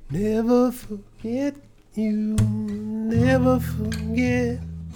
Never forget you, never forget,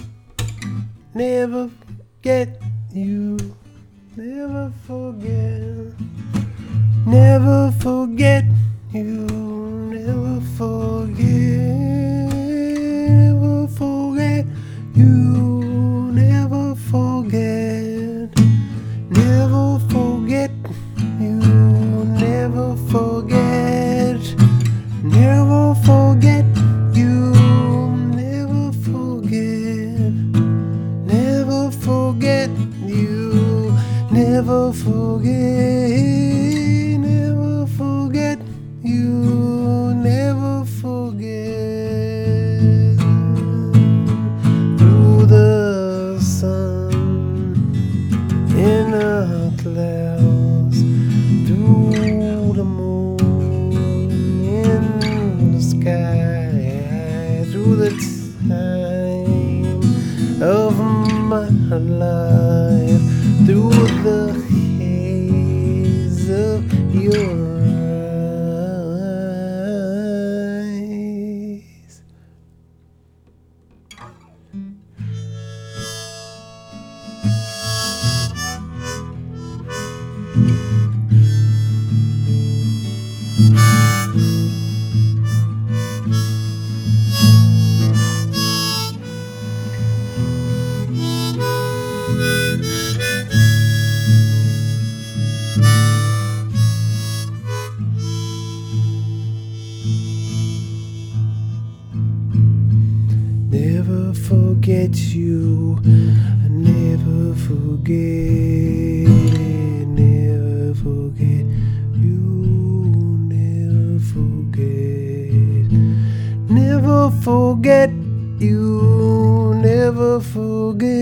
never forget you, never forget, never forget you, never forget, never forget you, never forget, never forget you, never forget. Never forget you, never forget, never forget you, never forget, never forget you, never forget. Through the sun, in the clouds, through the moon, sky, through the time of my life, through the haze of your eyes. Never forget you, never forget, never forget you, never forget, never forget you, never forget.